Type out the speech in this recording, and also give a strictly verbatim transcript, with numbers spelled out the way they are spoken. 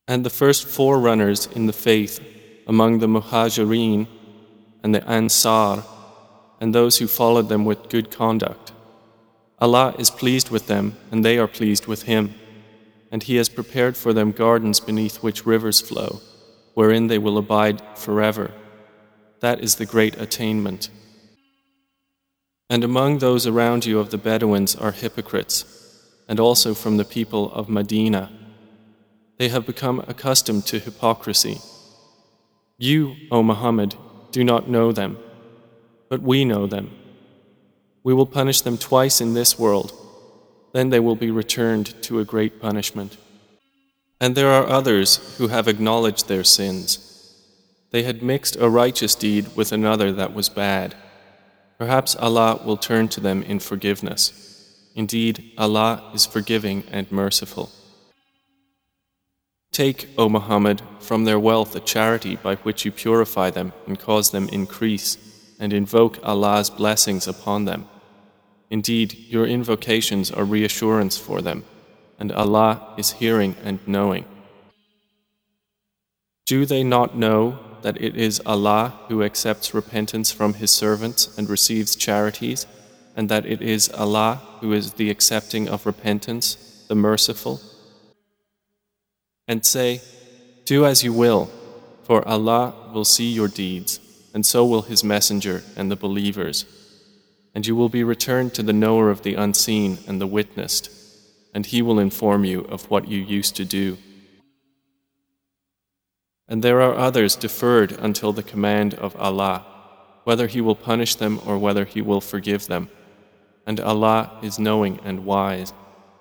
And the first forerunners in the faith among the Muhajireen and the Ansar, and those who followed them with good conduct, Allah is pleased with them and they are pleased with Him, and He has prepared for them gardens beneath which rivers flow, wherein they will abide forever. That is the great attainment. And among those around you of the Bedouins are hypocrites, and also from the people of Medina. They have become accustomed to hypocrisy. You, O Muhammad, do not know them, but we know them. We will punish them twice in this world, then they will be returned to a great punishment. And there are others who have acknowledged their sins. They had mixed a righteous deed with another that was bad. Perhaps Allah will turn to them in forgiveness. Indeed, Allah is forgiving and merciful. Take, O Muhammad, from their wealth a charity by which you purify them and cause them increase, and invoke Allah's blessings upon them. Indeed, your invocations are reassurance for them, and Allah is hearing and knowing. Do they not know that it is Allah who accepts repentance from His servants and receives charities, and that it is Allah who is the accepting of repentance, the merciful? And say, do as you will, for Allah will see your deeds, and so will His Messenger and the believers. And you will be returned to the knower of the unseen and the witnessed, and He will inform you of what you used to do. And there are others deferred until the command of Allah, whether He will punish them or whether He will forgive them. And Allah is knowing and wise.